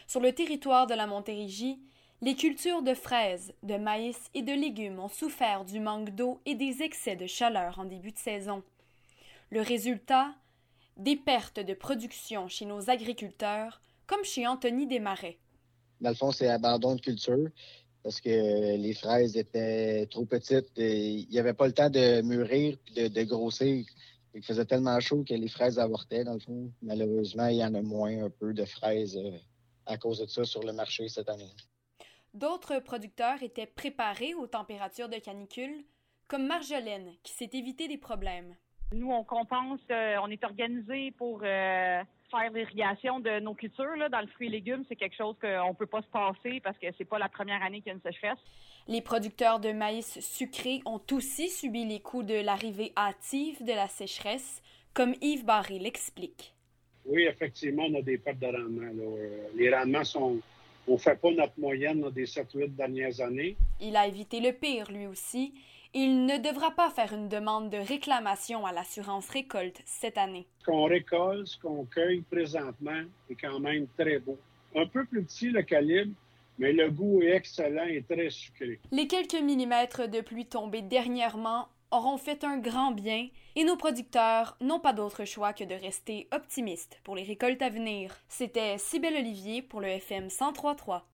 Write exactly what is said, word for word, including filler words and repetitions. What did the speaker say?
Sur le territoire de la Montérégie, les cultures de fraises, de maïs et de légumes ont souffert du manque d'eau et des excès de chaleur en début de saison. Le résultat, des pertes de production chez nos agriculteurs, comme chez Anthony Desmarais. Dans le fond, c'est abandon de culture parce que les fraises étaient trop petites. Et il n'y avait pas le temps de mûrir et de, de grossir. Il faisait tellement chaud que les fraises avortaient, dans le fond. Malheureusement, il y en a moins un peu de fraises euh, à cause de ça sur le marché cette année. D'autres producteurs étaient préparés aux températures de canicule, comme Marjolaine, qui s'est évité des problèmes. Nous, on compense, euh, on est organisé pour euh, faire l'irrigation de nos cultures. Là, dans le fruit et légumes, c'est quelque chose qu'on ne peut pas se passer parce que c'est pas la première année qu'il y a une sécheresse. Les producteurs de maïs sucré ont aussi subi les coups de l'arrivée hâtive de la sécheresse, comme Yves Barré l'explique. Oui, effectivement, on a des pertes de rendement. Là. Les rendements sont... On ne fait pas notre moyenne dans des sept huit dernières années. Il a évité le pire, lui aussi. Il ne devra pas faire une demande de réclamation à l'assurance récolte cette année. Ce qu'on récolte, ce qu'on cueille présentement est quand même très beau. Un peu plus petit le calibre, mais le goût est excellent et très sucré. Les quelques millimètres de pluie tombés dernièrement auront fait un grand bien et nos producteurs n'ont pas d'autre choix que de rester optimistes pour les récoltes à venir. C'était Cybèle Olivier pour le F M cent trois point trois.